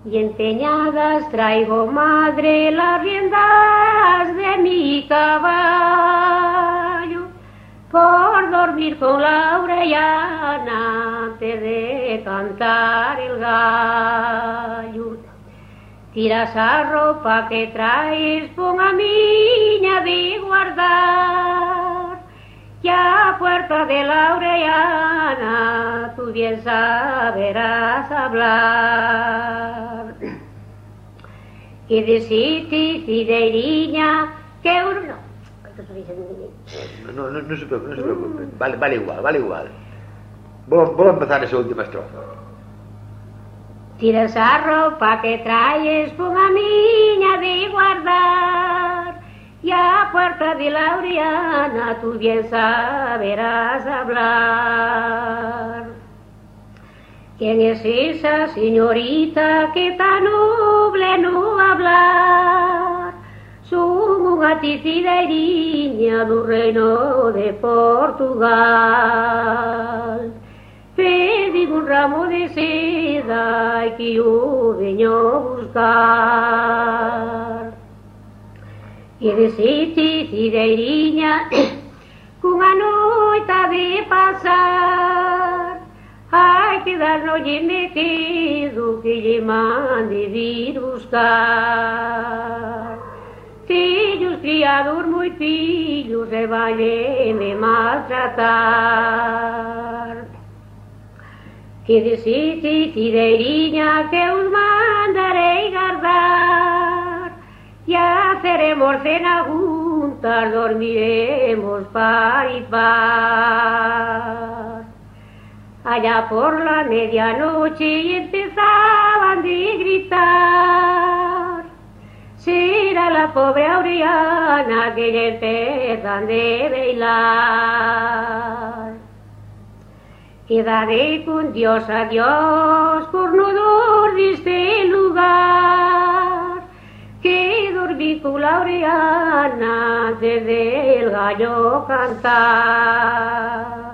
y empeñadas traigo, madre, las riendas de mi caballo, por dormir con la orellana antes de cantar el gallo. Tira esa ropa que traes, pon a miña de guardar, que a puerta de la orellana tú bien saberás hablar. Y decirte, cideiriña, que No se preocupe. Vale igual. Voy a empezar esa última estrofa. Tira esa ropa que traes, pon a miña de guardar, y a puerta de la orellana tú bien saberás hablar. ¿Quién es esa señorita que tan noble no hablar? Son unha cideiriña do reino de Portugal. Pedí un ramo de seda que yo veño a buscar. E decite, cideiriña, cunha noita de pasar, hai que darnolle me quedo que lle mande vir buscar. Fillos criados moi fillos e vaime maltratar. Que decite, cideiriña, que os mandarei guardar, e haceremos cena juntas, dormiremos par y par. Allá por la medianoche empezaban de gritar, será la pobre Aureliana que ya empiezan de bailar. Quedaré con Dios, adiós, por no dormir este lugar, que dormí con la Aureliana desde el gallo cantar.